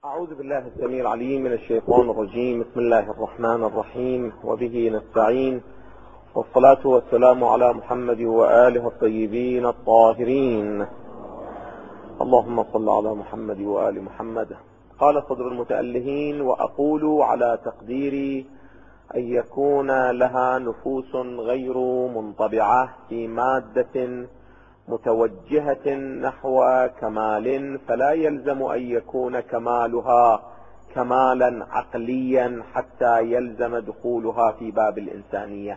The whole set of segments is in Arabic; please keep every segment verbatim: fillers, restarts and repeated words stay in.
أعوذ بالله السميع العليم من الشيطان الرجيم. بسم الله الرحمن الرحيم، وبه نستعين، والصلاة والسلام على محمد وآله الطيبين الطاهرين. اللهم صل على محمد وآل محمد. قال صدر المتألهين: وأقول على تقديري أن يكون لها نفوس غير منطبعة في مادة متوجهة نحو كمال، فلا يلزم أن يكون كمالها كمالا عقليا حتى يلزم دخولها في باب الإنسانية.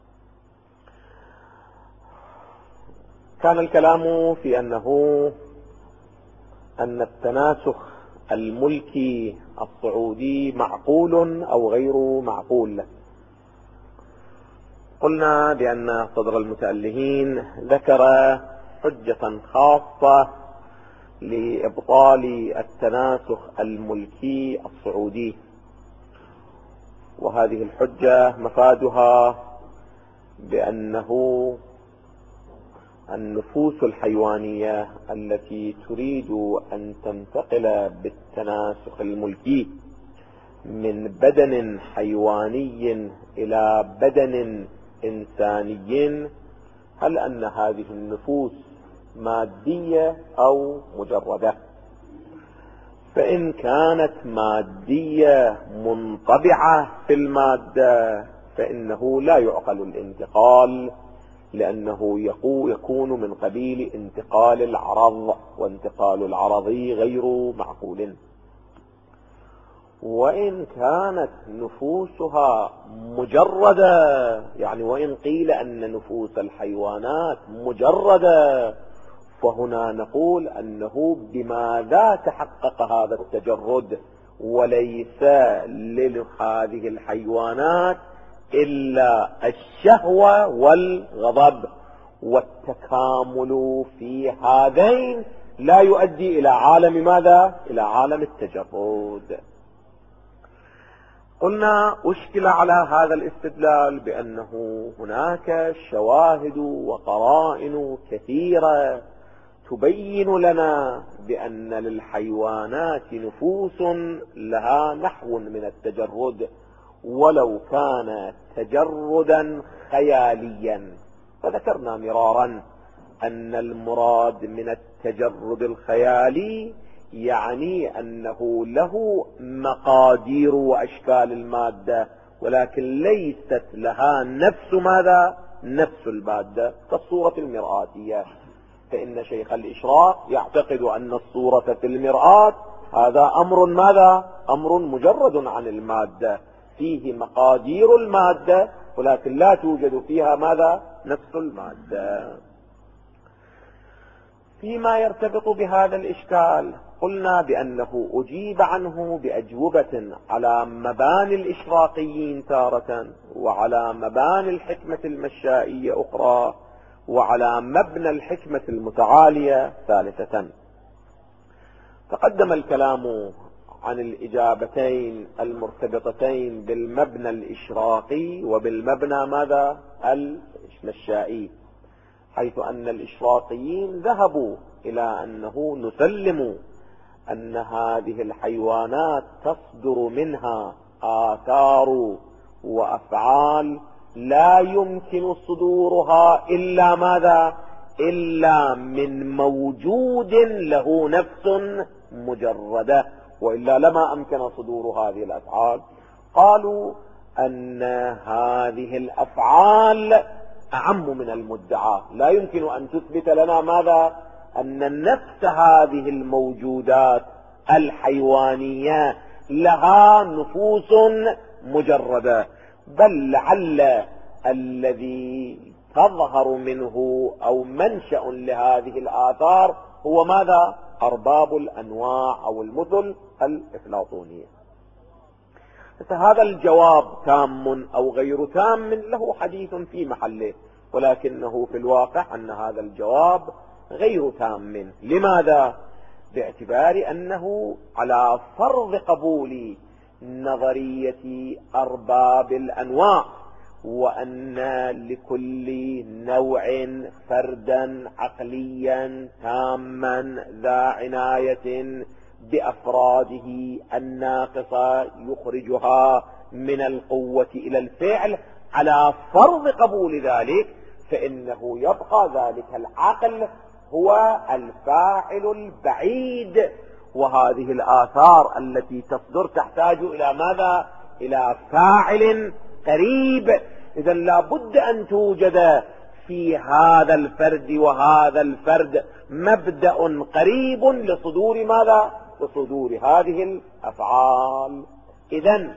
كان الكلام في أنه أن التناسخ الملكي الصعودي معقول أو غير معقول. قلنا بأن صدر المتألهين ذكر حجة خاصة لإبطال التناسخ الملكي الصعودي، وهذه الحجة مفادها بأنه النفوس الحيوانية التي تريد أن تنتقل بالتناسخ الملكي من بدن حيواني إلى بدن إنساني، هل أن هذه النفوس مادية أو مجردة؟ فإن كانت مادية منطبعة في المادة فإنه لا يعقل الانتقال، لأنه يكون من قبيل انتقال العرض، وانتقال العرضي غير معقول. وإن كانت نفوسها مجردة، يعني وإن قيل أن نفوس الحيوانات مجردة، فهنا نقول أنه بماذا تحقق هذا التجرد؟ وليس لهذه الحيوانات إلا الشهوة والغضب، والتكامل في هذين لا يؤدي إلى عالم ماذا؟ إلى عالم التجرد. قلنا أشكل على هذا الاستدلال بأنه هناك شواهد وقرائن كثيرة تبين لنا بأن للحيوانات نفوس لها نحو من التجرد، ولو كان تجردا خياليا. فذكرنا مرارا أن المراد من التجرد الخيالي يعني أنه له مقادير وأشكال المادة، ولكن ليست لها نفس ماذا؟ نفس المادة، كالصورة المرآتية. فإن شيخ الإشراق يعتقد أن الصورة في المرآة هذا أمر ماذا؟ أمر مجرد عن المادة، فيه مقادير المادة ولكن لا توجد فيها ماذا؟ نفس المادة. فيما يرتبط بهذا الإشكال قلنا بأنه أجيب عنه بأجوبة على مباني الإشراقيين تارة، وعلى مباني الحكمة المشائية أخرى، وعلى مبنى الحكمة المتعالية ثالثة. تقدم الكلام عن الإجابتين المرتبطتين بالمبنى الإشراقي وبالمبنى ماذا؟ المشائي، حيث أن الإشراقيين ذهبوا إلى أنه نسلم أن هذه الحيوانات تصدر منها آثار وأفعال لا يمكن صدورها إلا ماذا؟ إلا من موجود له نفس مجردة، وإلا لما أمكن صدور هذه الأفعال. قالوا أن هذه الأفعال أعم من المدعى، لا يمكن أن تثبت لنا ماذا؟ أن نفس هذه الموجودات الحيوانية لها نفوس مجردة، بل لعل الذي تظهر منه أو منشأ لهذه الآثار هو ماذا؟ أرباب الأنواع أو المثل الأفلاطونية. فهذا الجواب تام أو غير تام له حديث في محله، ولكنه في الواقع أن هذا الجواب غير تام. لماذا؟ باعتبار أنه على فرض قبول نظرية أرباب الأنواع، وأن لكل نوع فردا عقليا تاما ذا عناية بأفراده الناقصة يخرجها من القوة إلى الفعل، على فرض قبول ذلك فإنه يبقى ذلك العقل هو الفاعل البعيد. وهذه الآثار التي تصدر تحتاج إلى ماذا؟ إلى فاعل قريب. إذا لا بد أن توجد في هذا الفرد وهذا الفرد مبدأ قريب لصدور ماذا؟ لصدور هذه الأفعال. إذا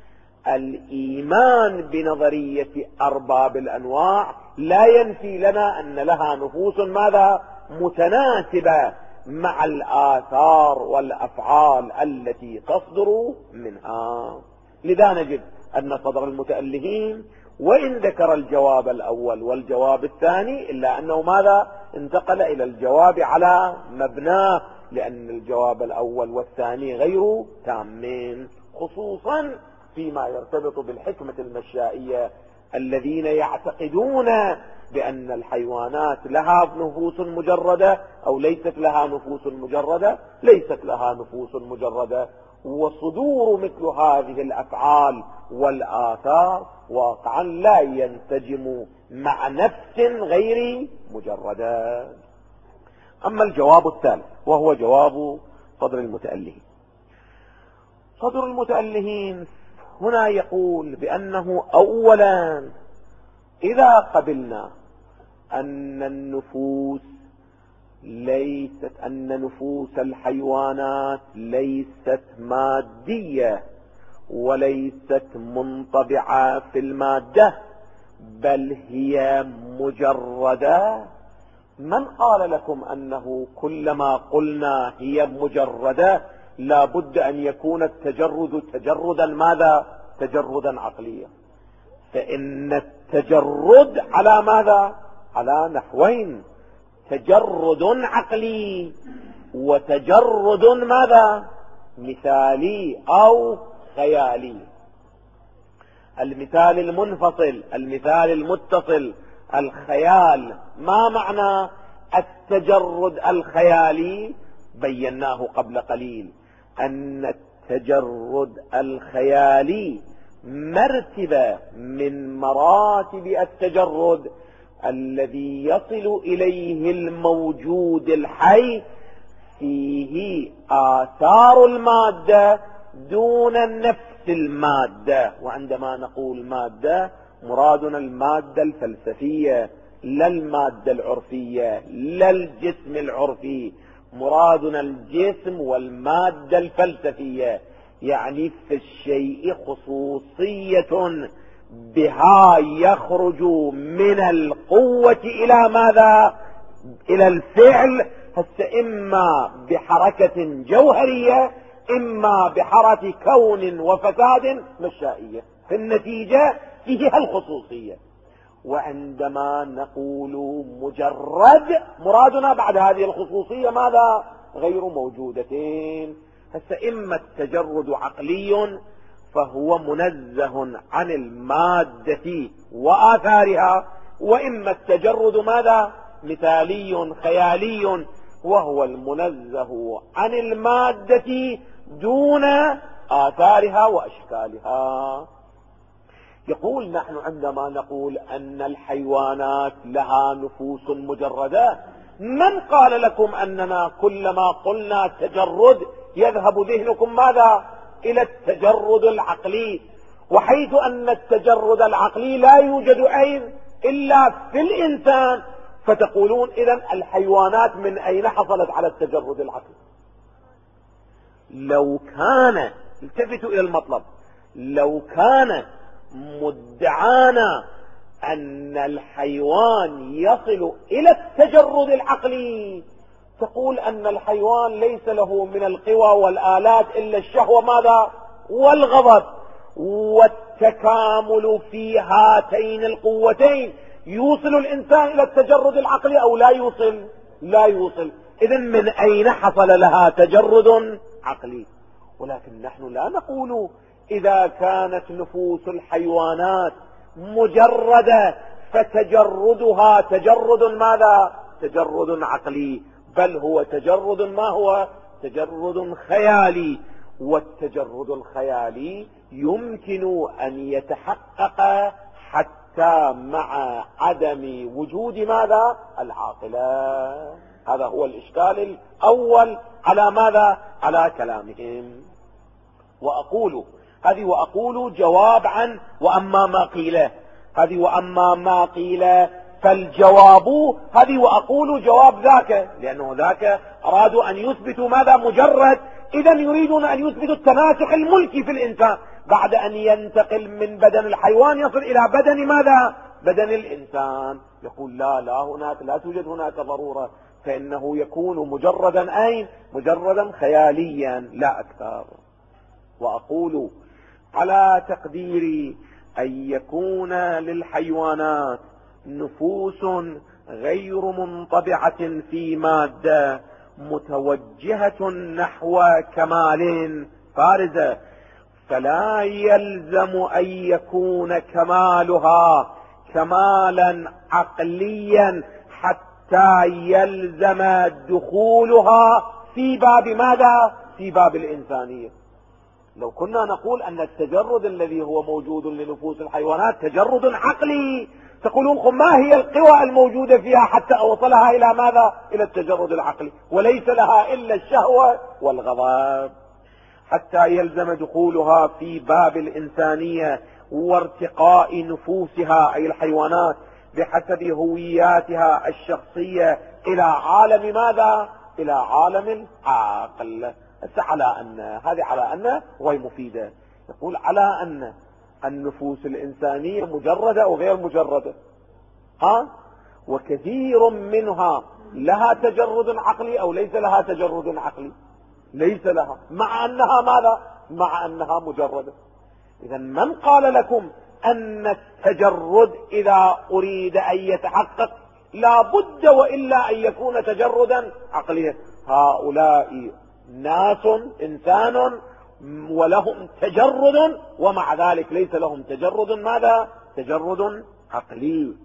الإيمان بنظرية أرباب الأنواع لا ينفي لنا أن لها نفوس ماذا؟ متناسبة مع الآثار والأفعال التي تصدر منها. لذا نجد أن صدر المتألهين وإن ذكر الجواب الأول والجواب الثاني إلا أنه ماذا؟ انتقل إلى الجواب على مبناه، لأن الجواب الأول والثاني غير تامين، خصوصا فيما يرتبط بالحكمة المشائية. الذين يعتقدون بأن الحيوانات لها نفوس مجردة أو ليست لها نفوس مجردة، ليست لها نفوس مجردة، وصدور مثل هذه الأفعال والآثار واقعا لا ينسجم مع نفس غير مجردة. أما الجواب الثالث وهو جواب صدر المتألهين، صدر المتألهين هنا يقول بأنه أولا إذا قبلنا أن النفوس ليست أن نفوس الحيوانات ليست مادية وليست منطبعة في المادة بل هي مجردة، من قال لكم أنه كلما قلنا هي مجردة لا بد أن يكون التجرد تجردا ماذا؟ تجردا عقليا. فإن التجرد على ماذا؟ على نحوين: تجرد عقلي وتجرد ماذا؟ مثالي أو خيالي. المثال المنفصل، المثال المتصل، الخيال. ما معنى التجرد الخيالي؟ بيناه قبل قليل أن التجرد الخيالي مرتبة من مراتب التجرد الذي يصل إليه الموجود الحي فيه آثار المادة دون نفس المادة. وعندما نقول مادة مرادنا المادة الفلسفية لا المادة العرفية، لا الجسم العرفي، مرادنا الجسم والمادة الفلسفية. يعني في الشيء خصوصية بها يخرج من القوة إلى ماذا؟ إلى الفعل، هسه إما بحركة جوهرية إما بحركة كون وفساد مشائية، في النتيجة فيها الخصوصية. وعندما نقول مجرد مرادنا بعد هذه الخصوصية ماذا؟ غير موجودتين. هسه إما التجرد عقلي فهو منزه عن المادة وآثارها، وإما التجرد ماذا؟ مثالي خيالي وهو المنزه عن المادة دون آثارها وأشكالها. يقول نحن عندما نقول أن الحيوانات لها نفوس مجردة، من قال لكم أننا كلما قلنا تجرد يذهب ذهنكم ماذا؟ إلى التجرد العقلي، وحيث أن التجرد العقلي لا يوجد عين إلا في الإنسان، فتقولون إذن الحيوانات من أين حصلت على التجرد العقلي؟ لو كان، التفتوا إلى المطلب، لو كان مدعانا أن الحيوان يصل إلى التجرد العقلي تقول أن الحيوان ليس له من القوى والآلات إلا الشهوة ماذا؟ والغضب، والتكامل في هاتين القوتين يوصل الإنسان إلى التجرد العقلي أو لا يوصل؟ لا يوصل. إذن من أين حصل لها تجرد عقلي؟ ولكن نحن لا نقول إذا كانت نفوس الحيوانات مجردة فتجردها تجرد ماذا؟ تجرد عقلي، بل هو تجرد ما هو؟ تجرد خيالي، والتجرد الخيالي يمكن أن يتحقق حتى مع عدم وجود ماذا؟ العاقلة. هذا هو الإشكال الأول على ماذا؟ على كلامهم. وأقول هذه وأقول جواب عن وأما ما قيل، هذه وأما ما قيل فالجواب هذه وأقول جواب ذاك، لأنه ذاك أرادوا أن يثبتوا ماذا؟ مجرد. إذا يريدون أن يثبتوا التناسخ الملكي في الإنسان بعد أن ينتقل من بدن الحيوان يصل إلى بدن ماذا؟ بدن الإنسان. يقول لا لا هناك لا توجد هناك ضرورة، فإنه يكون مجردا أين؟ مجردا خياليا لا أكثر. وأقول على تقدير أن يكون للحيوانات نفوس غير منطبعة في مادة متوجهة نحو كمال فارزة، فلا يلزم أن يكون كمالها كمالا عقليا حتى يلزم دخولها في باب ماذا؟ في باب الإنسانية. لو كنا نقول أن التجرد الذي هو موجود لنفوس الحيوانات تجرد عقلي، تقولون ما هي القوى الموجودة فيها حتى أوصلها إلى ماذا؟ إلى التجرد العقلي، وليس لها إلا الشهوة والغضب. حتى يلزم دخولها في باب الإنسانية وارتقاء نفوسها أي الحيوانات بحسب هوياتها الشخصية إلى عالم ماذا؟ إلى عالم العقل. على أن هذه على أن غير مفيدة. يقول على أن النفوس الإنسانية مجردة أو غير مجردة، ها؟ وكثير منها لها تجرد عقلي أو ليس لها تجرد عقلي؟ ليس لها، مع أنها ماذا؟ مع أنها مجردة. إذا من قال لكم أن التجرد إذا أريد أن يتحقق لا بد وإلا أن يكون تجردا عقليا؟ هؤلاء ناس إنسان ولهم تجرد ومع ذلك ليس لهم تجرد ماذا؟ تجرد عقلي.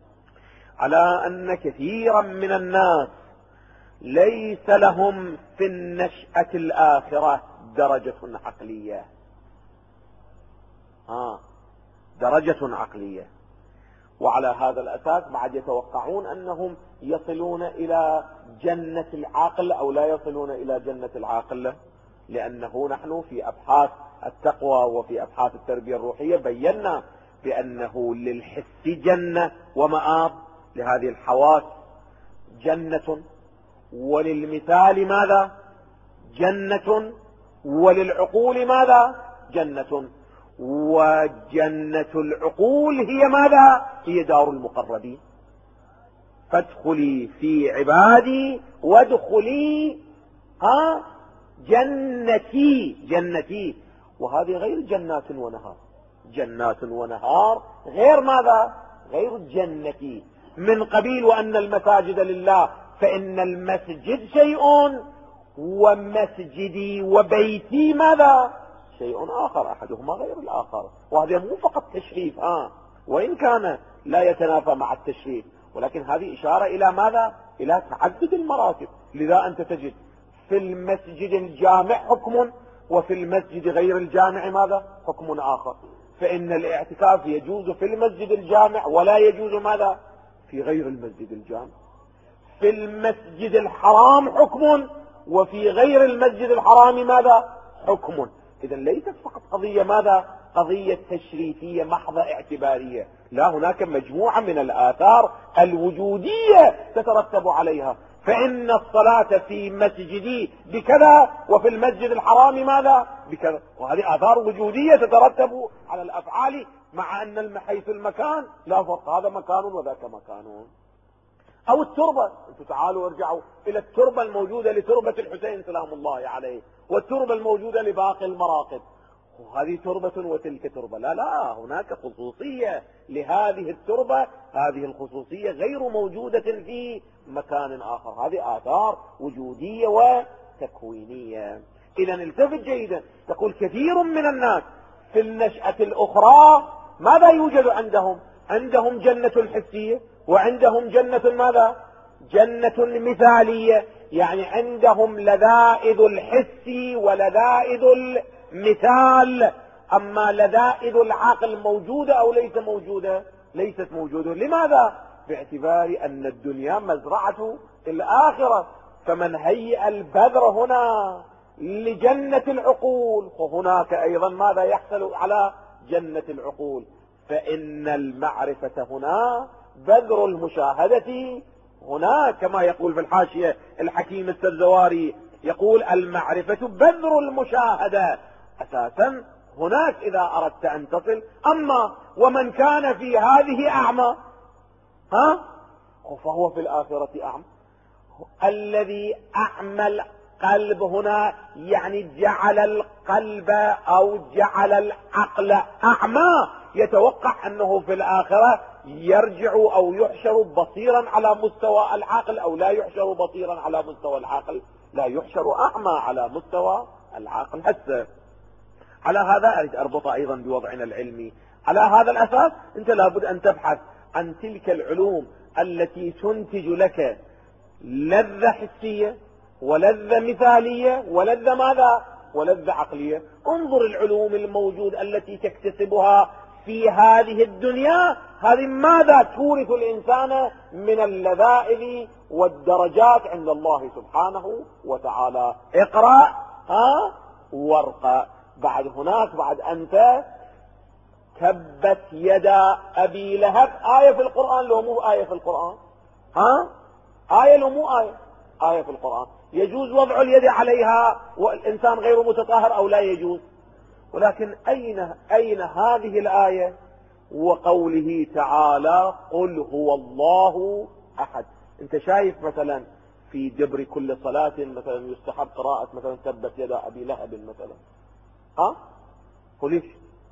على أن كثيرا من الناس ليس لهم في النشأة الآخرة درجة عقلية، آه درجة عقلية، وعلى هذا الأساس بعد يتوقعون أنهم يصلون إلى جنة العقل أو لا يصلون إلى جنة العقل، لأنه نحن في أبحاث التقوى وفي أبحاث التربية الروحية بينا بأنه للحس جنة ومآب، لهذه الحواس جنة، وللمثال ماذا؟ جنة، وللعقول ماذا؟ جنة. وجنة العقول هي ماذا؟ هي دار المقربين. فادخلي في عبادي وادخلي ها جنتي جنتي. وهذه غير جنات ونهار، جنات ونهار غير ماذا؟ غير جنتي. من قبيل وأن المساجد لله، فإن المسجد شيء ومسجدي وبيتي ماذا؟ شيء آخر، أحدهما غير الآخر. وهذا مو فقط تشريف، آه وإن كان لا يتنافى مع التشريف، ولكن هذه إشارة إلى ماذا؟ إلى تعدد المراتب. لذا أنت تجد في المسجد الجامع حكم، وفي المسجد غير الجامع ماذا؟ حكم آخر. فإن الاعتكاف يجوز في المسجد الجامع ولا يجوز ماذا؟ في غير المسجد الجامع. في المسجد الحرام حكم، وفي غير المسجد الحرام ماذا؟ حكم. إذا ليست فقط قضية ماذا؟ قضية تشريفية محضة اعتبارية، لا، هناك مجموعة من الآثار الوجودية تترتب عليها. فإن الصلاة في مسجدي بكذا وفي المسجد الحرام ماذا؟ بكذا. وهذه آثار وجودية تترتب على الأفعال، مع أن من حيث المكان لا فرق، هذا مكان وذاك مكان. أو التربة، أنتم تعالوا ارجعوا إلى التربة الموجودة لتربة الحسين سلام الله عليه، والتربة الموجودة لباقي المراقد، وهذه تربة وتلك تربة. لا لا، هناك خصوصية لهذه التربة، هذه الخصوصية غير موجودة في مكان آخر. هذه آثار وجودية وتكوينية. إذا التفت جيدا، تقول كثير من الناس في النشأة الأخرى ماذا يوجد عندهم؟ عندهم جنة الحسية، وعندهم جنة ماذا؟ جنة مثالية. يعني عندهم لذائذ الحس ولذائذ المثال. أما لذائذ العقل موجودة أو ليس موجودة؟ ليست موجودة. لماذا؟ باعتبار أن الدنيا مزرعة الآخرة. فمن هيئ البذر هنا لجنة العقول فهناك أيضا ماذا يحصل على جنة العقول. فإن المعرفة هنا بذر المشاهدة هنا، كما يقول في الحاشية الحكيم السرزواري، يقول المعرفة بذر المشاهدة أساسا هناك إذا أردت أن تصل. أما ومن كان في هذه أعمى ها فهو في الآخرة أعمى. الذي أعمى القلب هنا يعني جعل القلب أو جعل العقل أعمى، يتوقع أنه في الآخرة يرجع أو يحشر بصيرا على مستوى العقل، أو لا يحشر بصيرا على مستوى العقل، لا يحشر أعمى على مستوى العقل. هسه على هذا أريد أربط أيضا بوضعنا العلمي. على هذا الأساس أنت لابد أن تبحث عن تلك العلوم التي تنتج لك لذة حسية ولذة مثالية ولذة ماذا؟ ولذة عقلية. انظر العلوم الموجود التي تكتسبها في هذه الدنيا، هذه ماذا تورث الإنسان من اللذائذ والدرجات عند الله سبحانه وتعالى. اقرأ ها وارقى. بعد هناك بعد أنت تبت يدا أبي لهب، آية في القرآن لو مو آية في القرآن؟ ها آية لو مو آية؟ آية في القرآن. يجوز وضع اليد عليها والإنسان غير متطهر أو لا يجوز؟ ولكن أين أين هذه الآية وقوله تعالى قل هو الله أحد؟ أنت شايف مثلا في دبر كل صلاة مثلا يستحب قراءة مثلا تبت يدا أبي لهب مثلا، ها وليش؟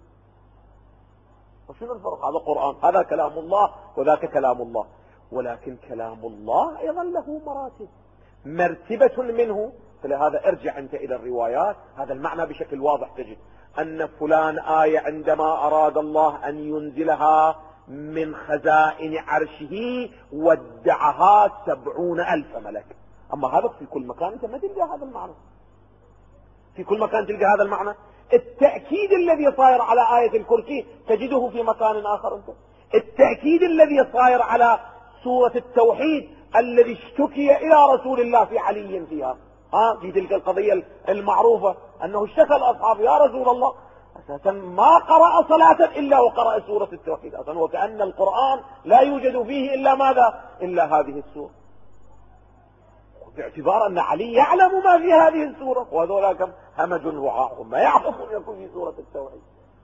وشنو الفرق؟ هذا قرآن، هذا كلام الله وذاك كلام الله. ولكن كلام الله أيضا له مراتب، مرتبة منه. فلهذا ارجع أنت إلى الروايات، هذا المعنى بشكل واضح تجد أن فلان آية عندما أراد الله أن ينزلها من خزائن عرشه ودعها سبعون ألف ملك. أما هذا في كل مكان أنت ما تلقى هذا المعنى، في كل مكان تلقى هذا المعنى. التأكيد الذي صاير على آية الكرسي تجده في مكان آخر. أنت التأكيد الذي صاير على سورة التوحيد الذي اشتكي إلى رسول الله في علي فيها، ها في تلك القضية المعروفة أنه اشتكى الأصحاب يا رسول الله أساسا ما قرأ صلاة إلا وقرأ سورة التوحيد أساسا، وكأن القرآن لا يوجد فيه إلا ماذا؟ إلا هذه السورة، باعتبار أن علي يعلم ما في هذه السورة، وهذولا كم همج وعاء ما يعرفون يكون في سورة التوحيد.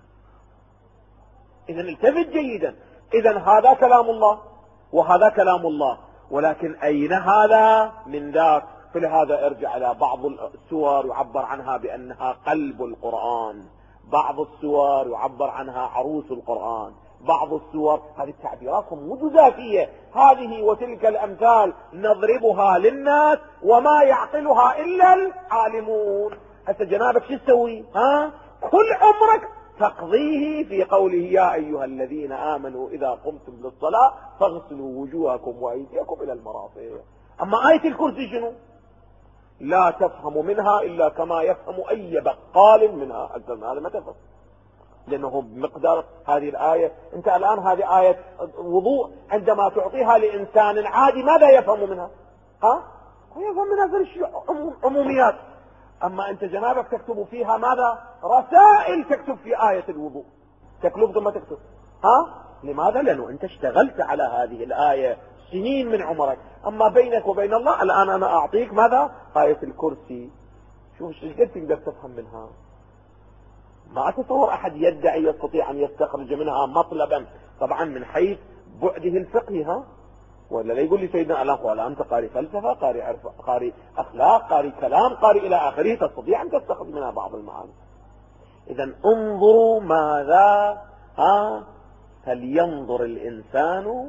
إذا التفت جيدا، إذا هذا كلام الله وهذا كلام الله، ولكن أين هذا من ذاك؟ فلهذا ارجع إلى بعض السور يعبر عنها بأنها قلب القرآن، بعض السور يعبر عنها عروس القرآن، بعض السور هذه التعبيرات مو جزافية، هذه وتلك الأمثال نضربها للناس وما يعقلها إلا العالمون. هسه جنابك شو تسوي؟ ها كل عمرك تقضيه في قوله يا أيها الذين آمنوا إذا قمتم للصلاة فاغسلوا وجوهكم وأيديكم إلى المرافق. أما آية الكرسي شنو؟ لا تفهم منها إلا كما يفهم أي بقال منها، أكثر من هذا ما تفهم، لأنه بمقدار هذه الآية. أنت الآن هذه آية وضوء عندما تعطيها لإنسان عادي ماذا يفهم منها؟ ها يفهم منها في عموميات. أما أنت جنابك تكتب فيها ماذا؟ رسائل تكتب في آية الوضوء، تكلف ثم تكتب. ها لماذا؟ لأنه أنت اشتغلت على هذه الآية سنين من عمرك. أما بينك وبين الله الآن أنا أعطيك ماذا؟ آية الكرسي، شوف ايش قد تقدر تفهم منها. ما أتصور أحد يدعي يستطيع أن يستخرج منها مطلبا، طبعا من حيث بعده الفقهي، ها ولا لا يقول لي سيدنا الله ولا أنت قاري فلسفة، قاري عرف، قاري أخلاق، قاري كلام، قاري إلى آخره، تستطيع أن تستخرج منها بعض المعاني. إذا انظروا ماذا ها فلينظر الإنسان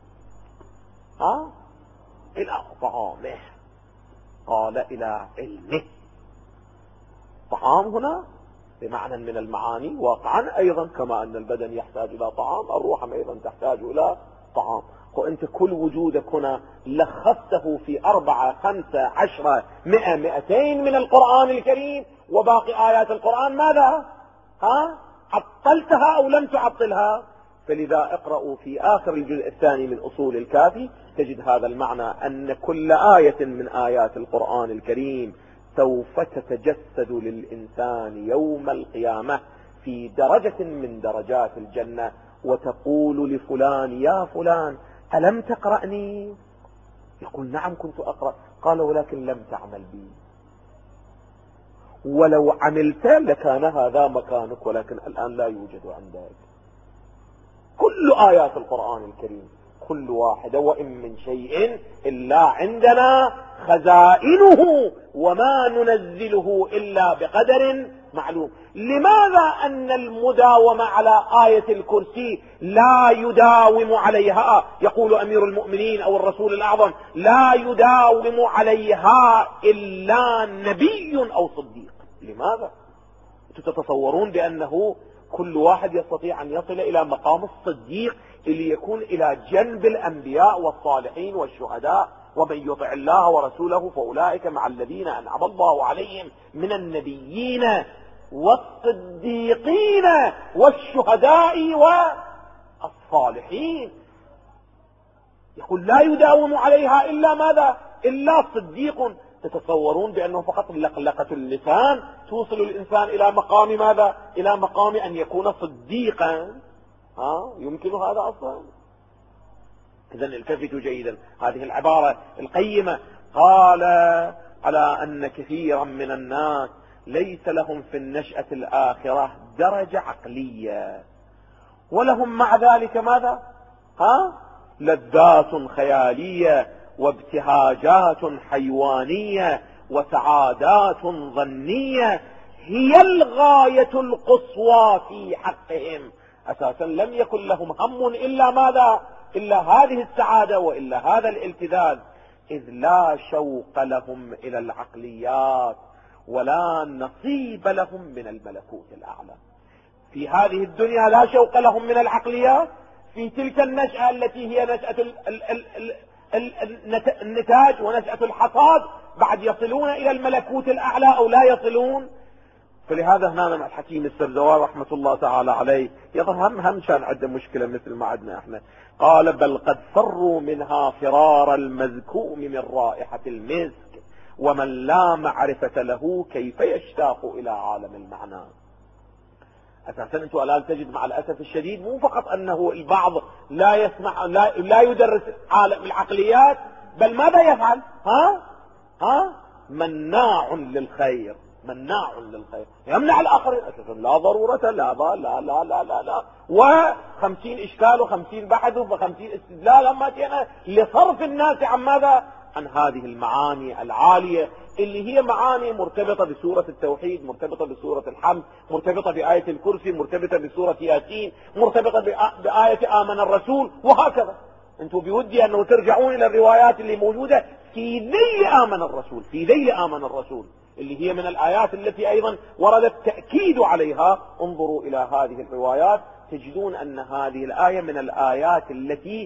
ها إلى طعامه، قال إلى علمه. طعام هنا بمعنى من المعاني واقعا أيضا، كما أن البدن يحتاج إلى طعام، الروح أيضا تحتاج إلى طعام. وانت كل وجودك هنا لخصته في أربعة خمسة عشرة مئة مئتين من القرآن الكريم، وباقي آيات القرآن ماذا؟ ها؟ عطلتها أو لم تعطلها؟ فلذا اقرأوا في آخر الجزء الثاني من أصول الكافي تجد هذا المعنى، أن كل آية من آيات القرآن الكريم سوف تتجسد للإنسان يوم القيامة في درجة من درجات الجنة، وتقول لفلان يا فلان ألم تقرأني؟ يقول نعم كنت أقرأ. قال ولكن لم تعمل بي، ولو عملت لكان هذا مكانك، ولكن الآن لا يوجد عندك. كل آيات القرآن الكريم كل واحدة، وإن من شيء إلا عندنا خزائنه وما ننزله إلا بقدر معلوم. لماذا أن المداومة على آية الكرسي لا يداوم عليها؟ يقول أمير المؤمنين أو الرسول الأعظم لا يداوم عليها إلا نبي أو صديق. لماذا؟ تتصورون بأنه كل واحد يستطيع أن يصل إلى مقام الصديق اللي يكون إلى جنب الأنبياء والصالحين والشهداء؟ ومن يطع الله ورسوله فأولئك مع الذين أنعم الله عليهم من النبيين والصديقين والشهداء والصالحين. يقول لا يداوم عليها إلا ماذا؟ إلا صديق. تتصورون بأنه فقط لقلقة اللسان توصل الإنسان إلى مقام ماذا؟ إلى مقام أن يكون صديقا؟ ها؟ يمكن هذا أصلا؟ إذن التفتوا جيدا هذه العبارة القيمة. قال على أن كثيرا من الناس ليس لهم في النشأة الآخرة درجة عقلية، ولهم مع ذلك ماذا؟ ها؟ لذات خيالية وابتهاجات حيوانية وسعادات ظنية هي الغاية القصوى في حقهم. أساسا لم يكن لهم هم إلا ماذا؟ إلا هذه السعادة وإلا هذا الالتذاذ، إذ لا شوق لهم إلى العقليات ولا نصيب لهم من الملكوت الأعلى. في هذه الدنيا لا شوق لهم من العقليات، في تلك النشأة التي هي نشأة النتاج ونشأة الحصاد بعد يصلون إلى الملكوت الأعلى أو لا يصلون. فلهذا هنا مع الحكيم السرزوار رحمة الله تعالى عليه يظهر هم هم كان عنده مشكلة مثل ما عندنا احنا. قال بل قد فروا منها فرار المذكوم من رائحة المسك، ومن لا معرفة له كيف يشتاق إلى عالم المعنى. أساسا أنتم الآن تجد مع الأسف الشديد مو فقط أنه البعض لا يسمع لا, لا يدرس عالم العقليات، بل ماذا يفعل؟ ها ها مناع للخير، مناع للخير، يمنع الآخرين. أساسا لا ضرورة لا لا لا لا لا لا وخمسين إشكال وخمسين بحث وخمسين استدلال أما جينا لصرف الناس عن ماذا؟ عن هذه المعاني العالية اللي هي معاني مرتبطة بسورة التوحيد، مرتبطة بسورة الحمد، مرتبطة بآية الكرسي، مرتبطة بسورة ياسين، مرتبطة بآية آمن الرسول، وهكذا. انتم بودي أنه ترجعون إلى الروايات اللي موجودة في ذيل آمن الرسول، في ذيل آمن الرسول اللي هي من الآيات التي أيضا ورد التأكيد عليها. انظروا إلى هذه الروايات تجدون أن هذه الآية من الآيات التي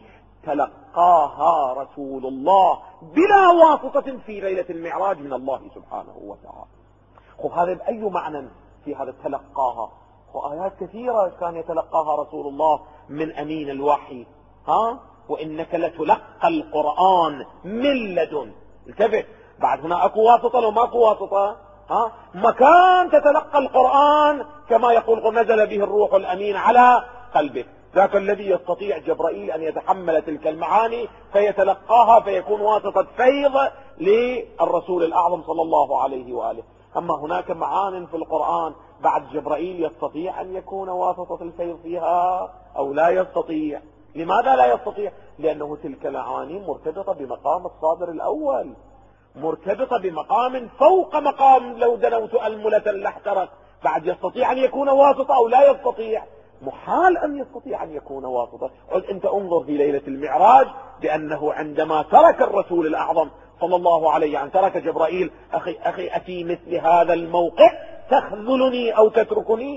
تلقاها رسول الله بلا واسطة في ليلة المعراج من الله سبحانه وتعالى. خب هذا بأي معنى في هذا تلقاها؟ وآيات كثيرة كان يتلقاها رسول الله من أمين الوحي. ها وإنك لتلقى القرآن من لدن. انتبه، بعد هنا أكو واسطة لو ما أكو واسطة. ها مكان تتلقى القرآن كما يقول نزل به الروح الأمين على قلبه، ذاك الذي يستطيع جبرائيل أن يتحمل تلك المعاني فيتلقاها فيكون واسطة فيض للرسول الأعظم صلى الله عليه وآله. أما هناك معان في القرآن بعد جبرائيل يستطيع أن يكون واسطة الفيض فيها أو لا يستطيع. لماذا لا يستطيع؟ لأنه تلك المعاني مرتبطة بمقام الصادر الأول، مرتبطة بمقام فوق مقام لو دنوت ألملة لاحترق. بعد يستطيع أن يكون واسطة أو لا يستطيع؟ محال أن يستطيع أن يكون واسطة. قل أنت انظر في ليلة المعراج بأنه عندما ترك الرسول الأعظم صلى الله عليه أن ترك جبرائيل أخي أخي أفي مثل هذا الموقع تخذلني أو تتركني؟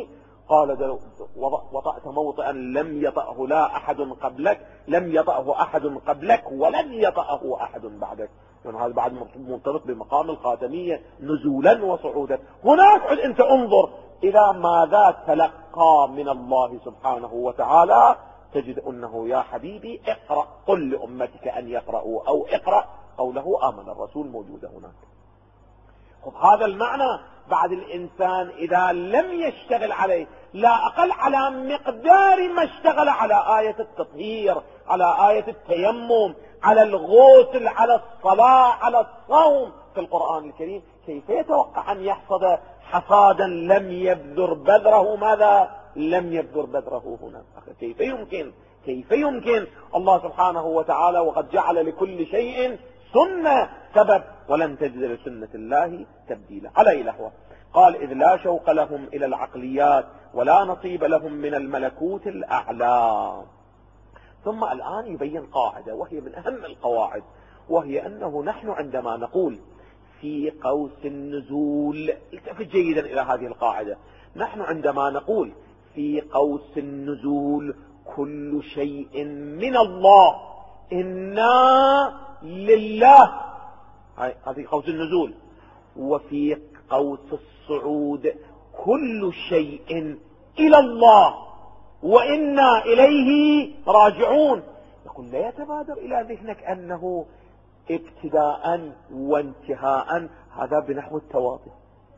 قال وطأت موطئا لم يطأه لا أحد قبلك، لم يطأه أحد قبلك ولن يطأه أحد بعدك. يعني هذا بعد مرتبط بمقام الخاتمية نزولا وصعودا. هناك أنت انظر إلى ماذا تلقى من الله سبحانه وتعالى، تجد أنه يا حبيبي اقرأ، قل لأمتك أن يقرأوا، أو اقرأ قوله آمن الرسول موجودة هناك. خب هذا المعنى بعد الإنسان إذا لم يشتغل عليه لا أقل على مقدار ما اشتغل على آية التطهير، على آية التيمم، على الغسل، على الصلاة، على الصوم في القرآن الكريم، كيف يتوقع أن يحصد حصادا لم يبذر بذره؟ ماذا لم يبذر بذره هنا؟ كيف يمكن؟ كيف يمكن؟ الله سبحانه وتعالى وقد جعل لكل شيء سنة سبب، ولن تجد لسنة الله تبديلا. على لهوة قال إذ لا شوق لهم إلى العقليات ولا نصيب لهم من الملكوت الأعلى. ثم الآن يبين قاعدة وهي من أهم القواعد، وهي أنه نحن عندما نقول في قوس النزول، التفت جيدا إلى هذه القاعدة، نحن عندما نقول في قوس النزول كل شيء من الله إنا لله، هذه قوس النزول، وفي قوس الصعود كل شيء إلى الله وإنا إليه راجعون. يقول لا يتبادر إلى ذهنك أنه ابتداء وانتهاء، هذا بنحو التواطؤ.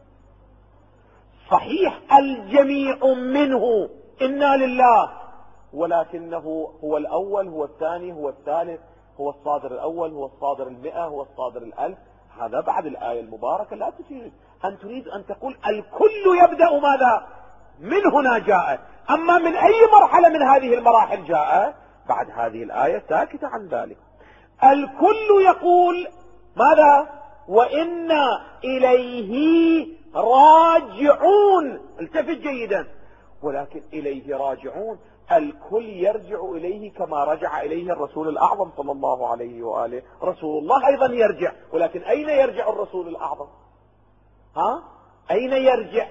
صحيح الجميع منه إنا لله، ولكنه هو الأول، هو الثاني، هو الثالث، هو الصادر الأول، هو الصادر المئة، هو الصادر الألف. هذا بعد الآية المباركة لا تريد أن تريد أن تقول الكل يبدأ ماذا؟ من هنا جاء. أما من أي مرحلة من هذه المراحل جاء؟ بعد هذه الآية ساكتة عن ذلك. الكل يقول ماذا؟ وإنا إليه راجعون. التفت جيدا، ولكن إليه راجعون، الكل يرجع إليه كما رجع إليه الرسول الأعظم صلى الله عليه وآله. رسول الله أيضا يرجع، ولكن أين يرجع الرسول الأعظم؟ ها؟ أين يرجع؟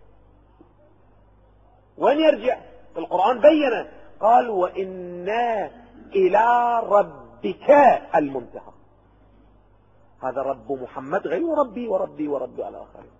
وين يرجع؟ القرآن بيّن، قال وإنا إلى ربك المنتهى. هذا رب محمد غير ربي وربي ورب الآخرين.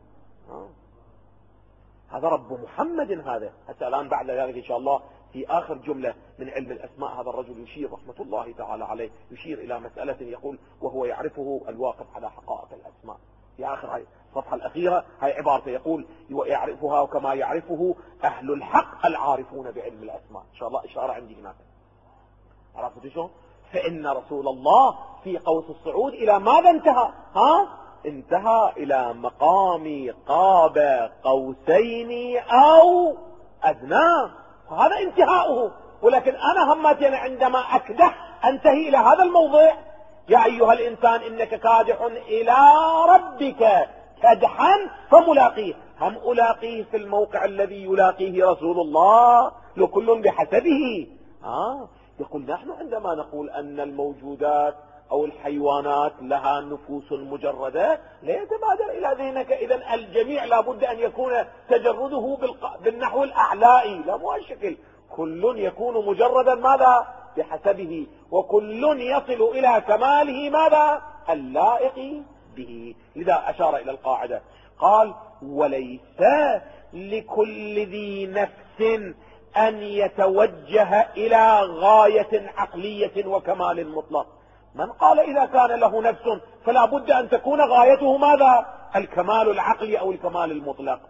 هذا رب محمد. هذا حتى الآن بعد ذلك إن شاء الله في آخر جملة من علم الأسماء هذا الرجل يشير رحمة الله تعالى عليه، يشير إلى مسألة يقول وهو يعرفه الواقف على حقائق الأسماء. في آخر هاي الصفحة الأخيرة هاي عبارته يقول يعرفها كما يعرفه أهل الحق العارفون بعلم الأسماء. إن شاء الله إشارة عندي هناك. عرفت شو؟ فإن رسول الله في قوس الصعود إلى ماذا انتهى؟ ها؟ انتهى إلى مقام قاب قوسين أو أدنى، هذا انتهاؤه. ولكن أنا همتي أنا عندما أكدح أنتهي إلى هذا الموضع، يا أيها الإنسان إنك كادح إلى ربك كدحا فملاقيه. هم ألاقيه في الموقع الذي يلاقيه رسول الله؟ لكل بحسبه. آه يقول نحن عندما نقول أن الموجودات أو الحيوانات لها نفوس مجردة، لا يتبادر إلى ذهنك إذن الجميع لابد أن يكون تجرده بالنحو الأعلائي، لا مو الشكل. كل يكون مجردا ماذا؟ بحسبه، وكل يصل إلى كماله ماذا؟ اللائق به. لذا أشار إلى القاعدة قال وليس لكل ذي نفس أن يتوجه إلى غاية عقلية وكمال مطلق. من قال إذا كان له نفس فلا بد أن تكون غايته ماذا؟ الكمال العقلي أو الكمال المطلق.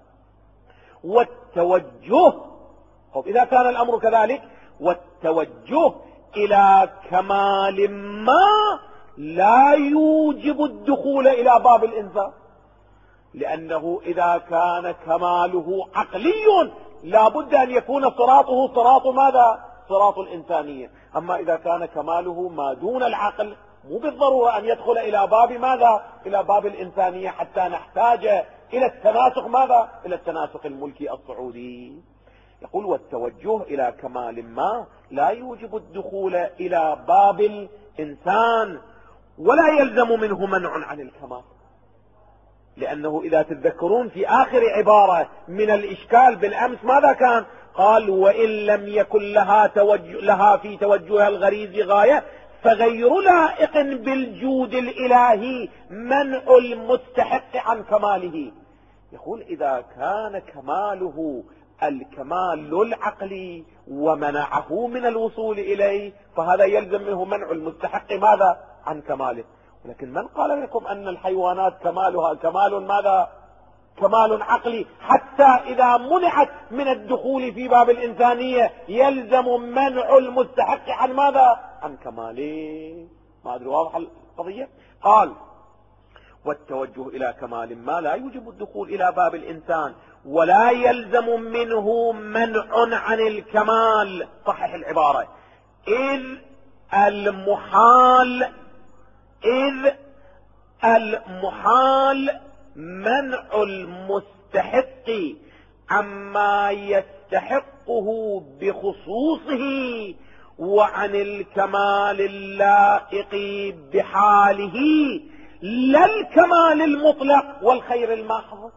والتوجه، طب إذا كان الأمر كذلك، والتوجه إلى كمال ما لا يوجب الدخول إلى باب الإنسان، لأنه إذا كان كماله عقلي لا بد أن يكون صراطه صراط ماذا؟ صراط الإنسانية. أما إذا كان كماله ما دون العقل مو بالضرورة أن يدخل إلى باب ماذا؟ إلى باب الإنسانية، حتى نحتاج إلى التناسق ماذا؟ إلى التناسق الملكي الصعودي. يقول والتوجه إلى كمال ما لا يوجب الدخول إلى باب الإنسان ولا يلزم منه منع عن الكمال. لأنه إذا تتذكرون في آخر عبارة من الإشكال بالأمس ماذا كان؟ قال وإن لم يكن لها, توجه لها في توجه الغريز غاية فغير لائق بالجود الإلهي منع المستحق عن كماله. يقول إذا كان كماله الكمال العقلي ومنعه من الوصول إليه فهذا يلزم منه منع المستحق ماذا؟ عن كماله. ولكن من قال لكم أن الحيوانات كمالها كمال ماذا؟ كمال عقلي، حتى إذا منعت من الدخول في باب الإنسانية يلزم منع المستحق عن ماذا؟ عن كماله. ما أدري واضح القضية؟ قال والتوجه إلى كمال ما لا يوجب الدخول إلى باب الإنسان ولا يلزم منه منع عن الكمال. صحح العبارة. إذ المحال إذ المحال منع المستحق عما يستحقه بخصوصه وعن الكمال اللائق بحاله لا الكمال المطلق والخير المحض.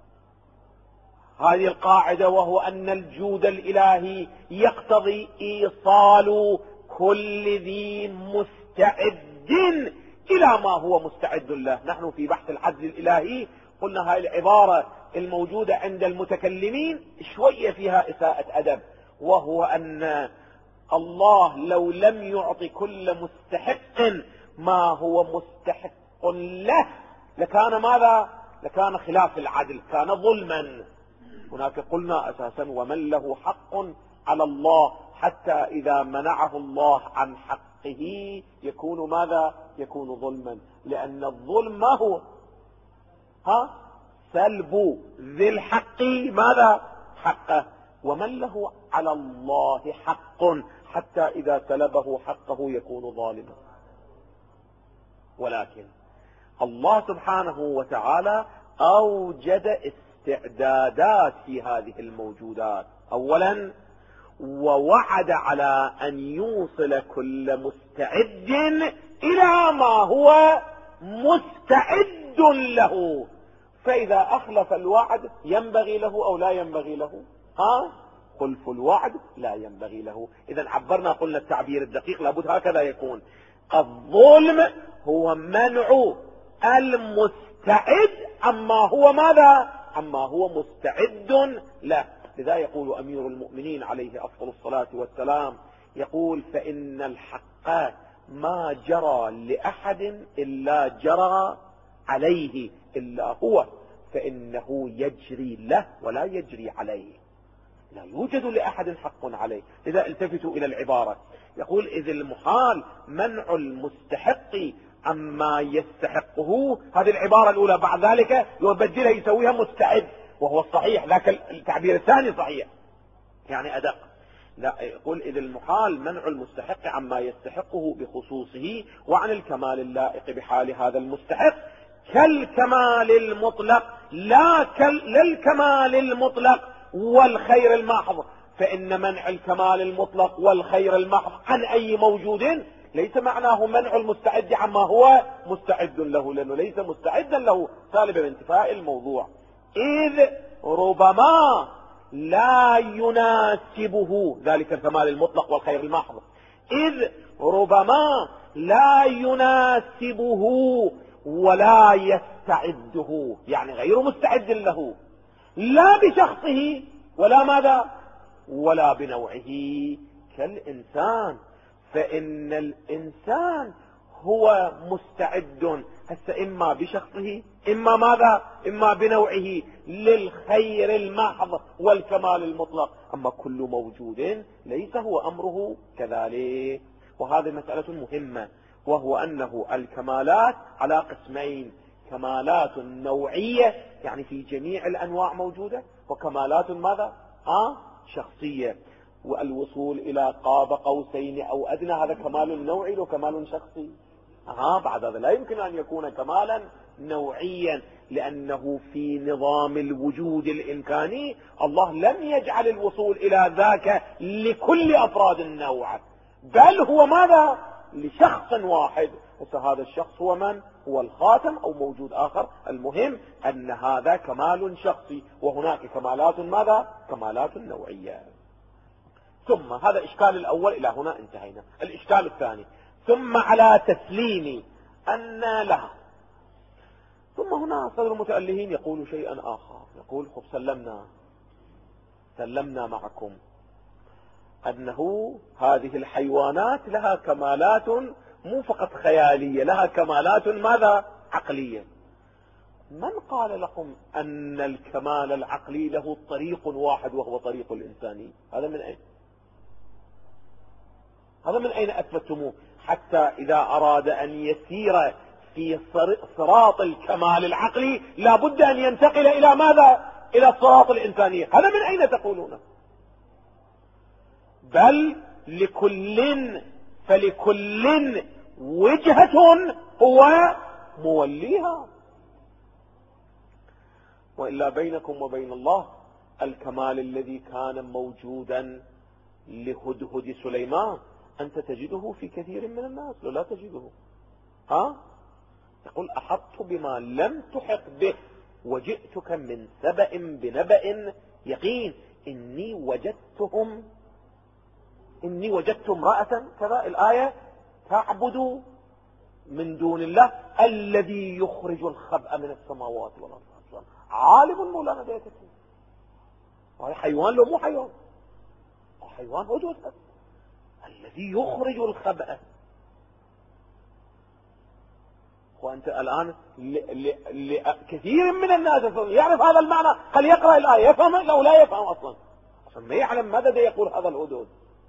هذه القاعدة، وهو أن الجود الإلهي يقتضي إيصال كل ذي مستعد إلى ما هو مستعد له. نحن في بحث العدل الإلهي قلنا هاي العبارة الموجودة عند المتكلمين شوية فيها إساءة أدب، وهو أن الله لو لم يعطي كل مستحق ما هو مستحق له لكان ماذا؟ لكان خلاف العدل، كان ظلما. هناك قلنا أساسا ومن له حق على الله حتى إذا منعه الله عن حقه يكون ماذا؟ يكون ظلما، لأن الظلم ما هو؟ ها؟ سلب ذي الحق ماذا؟ حقه. ومن له على الله حق حتى إذا سلبه حقه يكون ظالما. ولكن الله سبحانه وتعالى أوجد استعدادات في هذه الموجودات. أولا ووعد على أن يوصل كل مستعد إلى ما هو مستعد له، فإذا أخلف الوعد ينبغي له أو لا ينبغي له؟ ها؟ خلف الوعد لا ينبغي له. إذا عبرنا قلنا التعبير الدقيق لابد هكذا يكون. الظلم هو منع المستعد عما هو ماذا؟ عما هو مستعد له. لذا يقول أمير المؤمنين عليه أفضل الصلاة والسلام يقول فإن الحق ما جرى لأحد إلا جرى عليه إلا هو، فإنه يجري له ولا يجري عليه، لا يوجد لأحد حق عليه. لذا التفتوا إلى العبارة، يقول إذ المحال منع المستحق عما يستحقه، هذه العبارة الأولى، بعد ذلك يبدلها يسويها مستعد، وهو الصحيح، لكن التعبير الثاني صحيح يعني أدق. لا، يقول إذ المحال منع المستحق عما يستحقه بخصوصه وعن الكمال اللائق بحال هذا المستحق كالكمال المطلق لا للكمال المطلق والخير المحض، فإن منع الكمال المطلق والخير المحض عن أي موجود ليس معناه منع المستعد عما هو مستعد له، لأنه ليس مستعدا له، سالب بانتفاء الموضوع. إذ ربما لا يناسبه ذلك الكمال المطلق والخير المحض، إذ ربما لا يناسبه ولا يستعده، يعني غير مستعد له لا بشخصه ولا ماذا؟ ولا بنوعه كالإنسان، فإن الإنسان هو مستعد هسه إما بشخصه إما ماذا؟ إما بنوعه للخير المحض والكمال المطلق، أما كل موجود ليس هو أمره كذلك. وهذه مسألة مهمة، وهو أنه الكمالات على قسمين، كمالات نوعية يعني في جميع الأنواع موجودة، وكمالات ماذا؟ آه شخصية، والوصول إلى قاب قوسين أو أدنى هذا كمال نوعي وكمال شخصي. آه بعد هذا لا يمكن أن يكون كمالا نوعيا، لأنه في نظام الوجود الإمكاني الله لم يجعل الوصول إلى ذاك لكل أفراد النوع، بل هو ماذا؟ لشخص واحد، هذا الشخص هو من؟ هو الخاتم أو موجود آخر. المهم أن هذا كمال شخصي، وهناك كمالات ماذا؟ كمالات نوعية. ثم هذا إشكال الأول، إلى هنا انتهينا. الإشكال الثاني: ثم على تسليم أن لها. ثم هنا صدر المتألهين يقول شيئا آخر، يقول خب سلمنا سلمنا معكم أنه هذه الحيوانات لها كمالات مو فقط خيالية، لها كمالات ماذا؟ عقلية. من قال لكم أن الكمال العقلي له طريق واحد وهو طريق الإنساني؟ هذا من أين؟ هذا من أين أثبتموه؟ حتى إذا أراد أن يسير في صراط الكمال العقلي لابد أن ينتقل إلى ماذا؟ إلى الصراط الإنساني. هذا من أين تقولونه؟ بل لكل فلكل وجهة هو موليها. وإلا بينكم وبين الله الكمال الذي كان موجودا لهدهد سليمان أنت تجده في كثير من الناس، لو لا تجده. ها؟ يقول أحطت بما لم تحط به وجئتك من سبأ بنبأ يقين إني وجدتهم إني وجدت امرأة كذا الآية تعبد من دون الله الذي يخرج الخبأ من السماوات والأرض. عالم مولانا ده يتكلم، وهي حيوان لو مو حيوان، حيوان هدوء الذي يخرج الخبأ. وأنت الآن لكثير من الناس يعرف هذا المعنى، هل يقرأ الآية يفهم لو لا يفهم أصلا، أصلا ما يعلم ماذا ده يقول هذا الهدوء.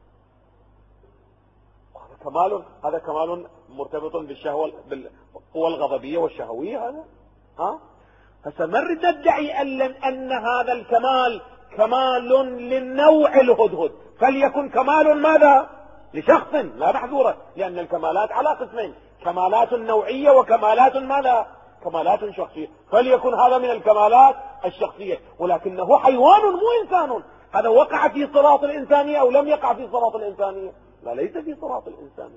هذا كمال، هذا كمال مرتبط بالشهوة بالقوى الغضبية والشهوية. هذا ها فسنرد ندعي أن, أن هذا الكمال كمال للنوع الهدهد، فليكن كمال ماذا؟ لشخص لا محذورة، لأن الكمالات على قسمين: كمالات نوعية وكمالات ماذا؟ كمالات شخصية. فليكن هذا من الكمالات الشخصية، ولكنه حيوان مو إنسان. هذا وقع في صراط الإنسانية أو لم يقع في صراط الإنسانية؟ لا، ليس في صراط الإنسانية.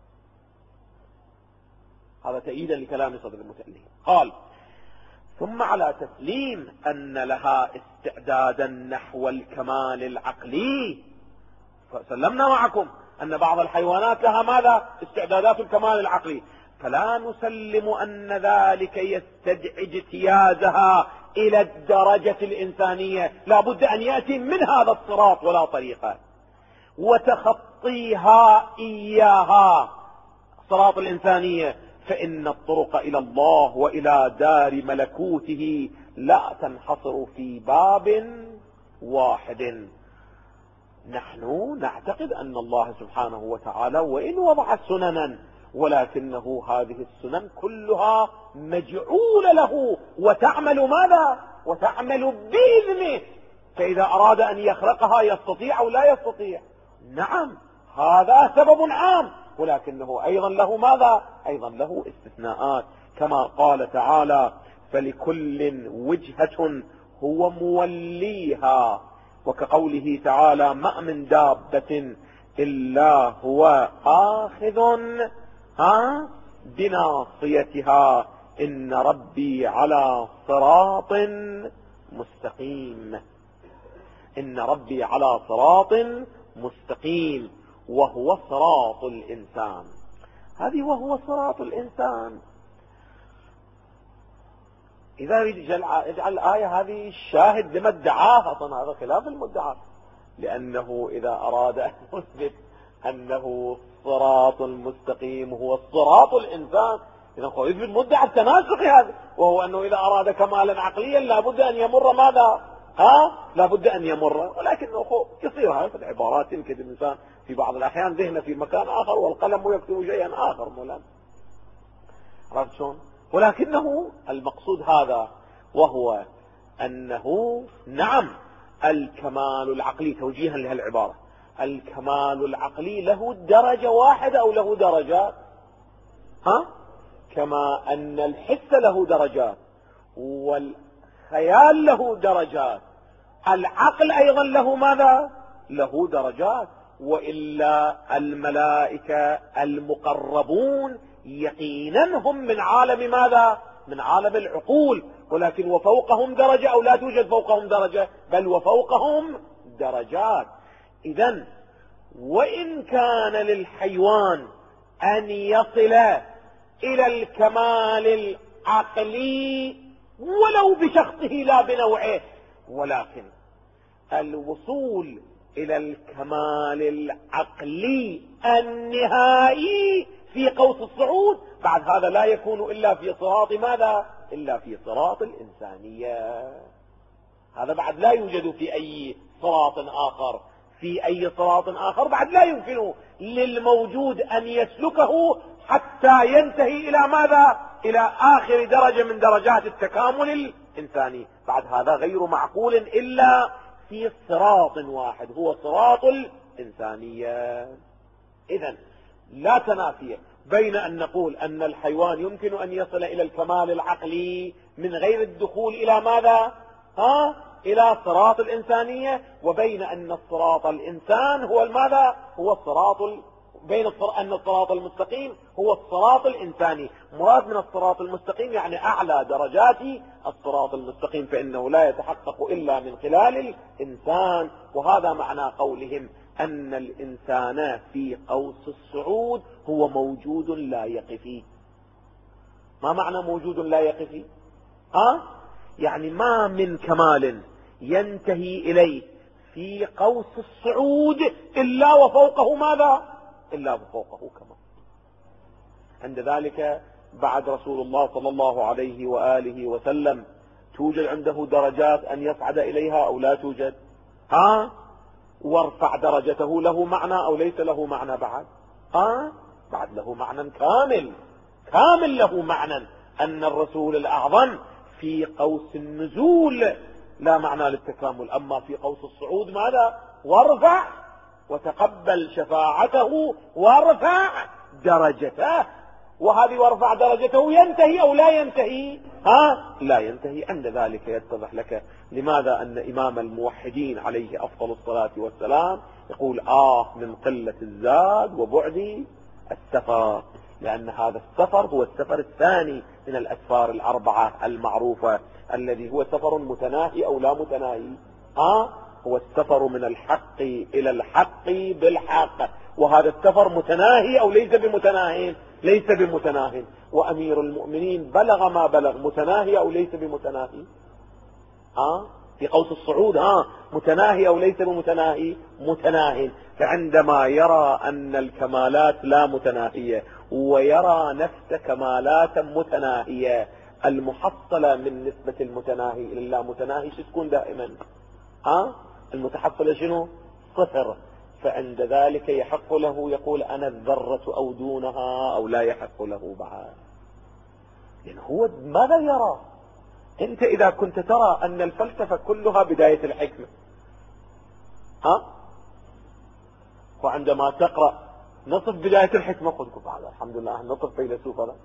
هذا تأييدا لكلام صدر المتألهين. قال: ثم على تسليم أن لها استعدادا نحو الكمال العقلي. فسلمنا معكم أن بعض الحيوانات لها ماذا؟ استعدادات الكمال العقلي، فلا نسلم أن ذلك يستدعي اجتيازها إلى الدرجة الإنسانية، لا بد أن يأتي من هذا الصراط ولا طريقة، وتخطيها إياها صراط الإنسانية، فإن الطرق إلى الله وإلى دار ملكوته لا تنحصر في باب واحد. نحن نعتقد أن الله سبحانه وتعالى وإن وضع سننا، ولكنه هذه السنن كلها مجعولة له وتعمل ماذا؟ وتعمل بإذنه، فإذا أراد أن يخلقها يستطيع أو لا يستطيع. نعم هذا سبب عام، ولكنه أيضا له ماذا؟ أيضا له استثناءات، كما قال تعالى: فلكل وجهة هو موليها، وكقوله تعالى: ما من دابة إلا هو آخذ ها بناصيتها إن ربي على صراط مستقيم. إن ربي على صراط مستقيم، وهو صراط الإنسان. هذه وهو صراط الإنسان. إذا يجعل الآية هذه الشاهد لما ادعاه، أصلا هذا خلاف المدعى، لأنه إذا أراد أن يثبت أنه صراط المستقيم هو الصراط الإنسان، إذا هو يثبت مدعى التناسق هذا، وهو أنه إذا أراد كمالا عقليا لابد أن يمر ماذا؟ ها لابد أن يمر، ولكنه يصير هذا في العبارات، يمكن الإنسان في بعض الأحيان ذهنه في مكان آخر والقلم يكتب شيئا آخر مولانا، عرفت شلون؟ ولكنه المقصود هذا، وهو أنه نعم الكمال العقلي، توجيها لهالعبارة، الكمال العقلي له درجة واحدة أو له درجات؟ ها كما أن الحس له درجات والخيال له درجات، العقل أيضا له ماذا؟ له درجات. وإلا الملائكة المقربون يقينا هم من عالم ماذا؟ من عالم العقول، ولكن وفوقهم درجة أو لا توجد فوقهم درجة، بل وفوقهم درجات. إذن وإن كان للحيوان أن يصل إلى الكمال العقلي ولو بشخصه لا بنوعه، ولكن الوصول إلى الكمال العقلي النهائي في قوس الصعود بعد هذا لا يكون إلا في صراط ماذا؟ إلا في صراط الإنسانية. هذا بعد لا يوجد في أي صراط آخر، في أي صراط آخر بعد لا يمكن للموجود أن يسلكه حتى ينتهي إلى ماذا؟ إلى آخر درجة من درجات التكامل الإنساني. بعد هذا غير معقول إلا في صراط واحد هو صراط الإنسانية. إذن لا تنافي بين أن نقول أن الحيوان يمكن أن يصل إلى الكمال العقلي من غير الدخول إلى ماذا؟ ها؟ إلى صراط الإنسانية، وبين أن الصراط الإنسان هو الماذا؟ هو الصراط ال... بين الصراط أن الصراط المستقيم هو الصراط الإنساني. مراد من الصراط المستقيم يعني أعلى درجات الصراط المستقيم، فإنه لا يتحقق إلا من خلال الإنسان. وهذا معنى قولهم أن الإنسان في قوس الصعود هو موجود لا يقفي. ما معنى موجود لا يقفي؟ ها؟ يعني ما من كمال ينتهي إليه في قوس الصعود إلا وفوقه ماذا؟ إلا وفوقه كمال. عند ذلك بعد رسول الله صلى الله عليه وآله وسلم توجد عنده درجات أن يصعد إليها أو لا توجد؟ ها؟ وارفع درجته له معنى أو ليس له معنى بعد؟ ها؟ بعد له معنى كامل، كامل له معنى أن الرسول الأعظم في قوس النزول لا معنى للتكامل، أما في قوس الصعود ماذا؟ وارفع وتقبل شفاعته وارفع درجته. وهذه وارفع درجته ينتهي أو لا ينتهي؟ ها؟ لا ينتهي. عند ذلك يتضح لك لماذا أن إمام الموحدين عليه أفضل الصلاة والسلام يقول آه من قلة الزاد وبعد السفر، لأن هذا السفر هو السفر الثاني من الأسفار الأربعة المعروفة، الذي هو سفر متناهي أو لا متناهي؟ ها؟ هو السفر من الحق إلى الحق بالحق، وهذا السفر متناهي أو ليس بمتناهي؟ ليس بمتناهي. وأمير المؤمنين بلغ ما بلغ، متناهي أو ليس بمتناهي؟ ها؟ في قوس الصعود ها متناهي أو ليس بمتناهي؟ متناهي. فعندما يرى أن الكمالات لا متناهية ويرى نفس كمالات متناهية، المحصلة من نسبة المتناهي إلى اللا متناهي ستكون دائما؟ ها؟ المتحصلة شنو؟ صفر. فعند ذلك يحق له يقول أنا الذرة أو دونها أو لا يحق له بعد. يعني هو ماذا يرى؟ أنت إذا كنت ترى أن الفلسفة كلها بداية الحكمة، ها؟ وعندما تقرأ نصف بداية الحكمة قلت بعد الحمد لله نصف فيلسوف هذا.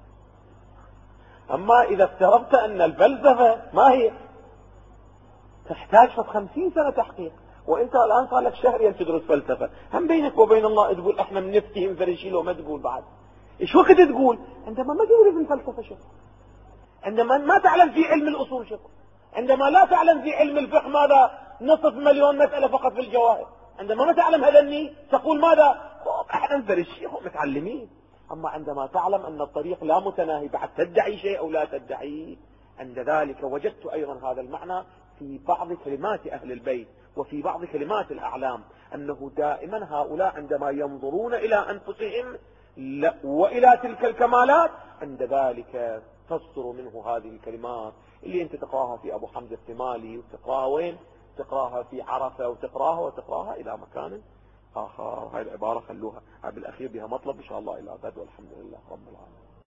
أما إذا افترضت أن الفلسفة ما هي تحتاج خمسين سنة تحقيق، وانت الان صار لك شهرين تدرس فلسفة، هم بينك وبين الله تقول احنا بنفتهم فريشيل وما تقول بعد ايش وقت تقول؟ عندما ما تدرس الفلسفة شيء، عندما ما تعلم في علم الاصول شيء، عندما لا تعلم في علم الفقه ماذا؟ نصف مليون مسألة فقط في الجواهر، عندما ما تعلم هذني تقول ماذا؟ احنا فريشيل متعلمين. اما عندما تعلم ان الطريق لا متناهي بعد تدعي شيء او لا تدعي، عند ذلك وجدت ايضا هذا المعنى في بعض كلمات أهل البيت وفي بعض كلمات الأعلام، أنه دائما هؤلاء عندما ينظرون إلى أنفسهم وإلى تلك الكمالات عند ذلك تصدر منه هذه الكلمات اللي أنت تقراها في أبو حمزة الثمالي وتقراها وين؟ تقراها في عرفة وتقراها وتقراها إلى مكان آخر. هاي العبارة خلوها بالأخير بها مطلب إن شاء الله إلى غد، والحمد لله رب العالمين.